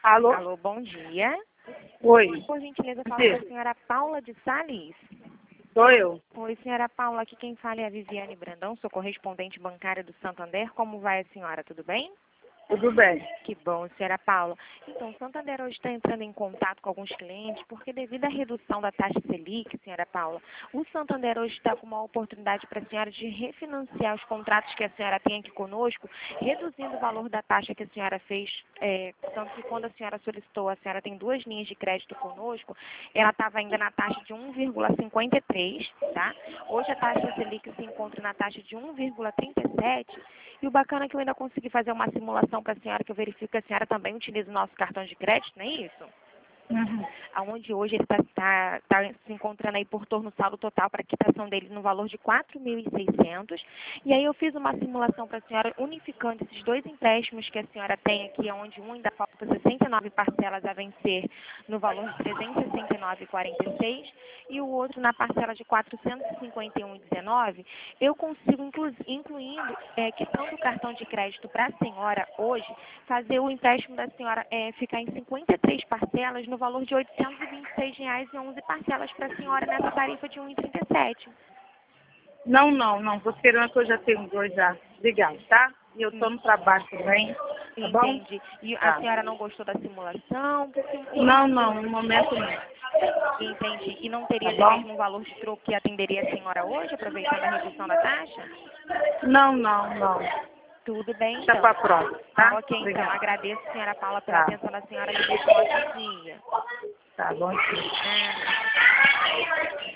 Alô? Alô, bom dia. Oi. Por gentileza, fala Sim. com a senhora Paula de Sales. Sou eu. Oi, senhora Paula, aqui quem fala é a Viviane Brandão, sou correspondente bancária do Santander. Como vai a senhora? Tudo bem? Tudo bem? Que bom, senhora Paula. Então, o Santander hoje está entrando em contato com alguns clientes, porque devido à redução da taxa Selic, senhora Paula, o Santander hoje está com uma oportunidade para a senhora de refinanciar os contratos que a senhora tem aqui conosco, reduzindo o valor da taxa que a senhora fez, tanto que quando a senhora solicitou, a senhora tem 2 linhas de crédito conosco, ela estava ainda na taxa de 1,53, tá? Hoje a taxa Selic se encontra na taxa de 1,37, e o bacana é que eu ainda consegui fazer uma simulação para a senhora, que eu verifico que a senhora também utiliza o nosso cartão de crédito, não é isso? Uhum. Onde hoje ele está se encontrando aí por torno do saldo total para a quitação dele no valor de 4.600. E aí eu fiz uma simulação para a senhora unificando esses dois empréstimos que a senhora tem aqui, onde um ainda falta 69 parcelas a vencer no valor de 369,46 e o outro na parcela de 451,19. Eu consigo, incluindo, quitando o cartão de crédito para a senhora hoje, fazer o empréstimo da senhora ficar em 53 parcelas no valor de R$ 826,11 parcelas para a senhora nessa tarifa de 1,37. Não. Tô esperando que eu já tenho 2 já. Obrigada, tá? E eu tô no trabalho também. Tá bom? Entendi. E Tá. a senhora não gostou da simulação? Não, no momento não. Entendi. E não teria Tá bom? mesmo valor de troco que atenderia a senhora hoje, aproveitando a redução da taxa? Não. Tudo bem, Deixa então. pra próxima, tá? Ok, então. Obrigada. Agradeço, senhora Paula, pela Tá. atenção da senhora. Me deixa um ótimo dia. Tá bom. Nada.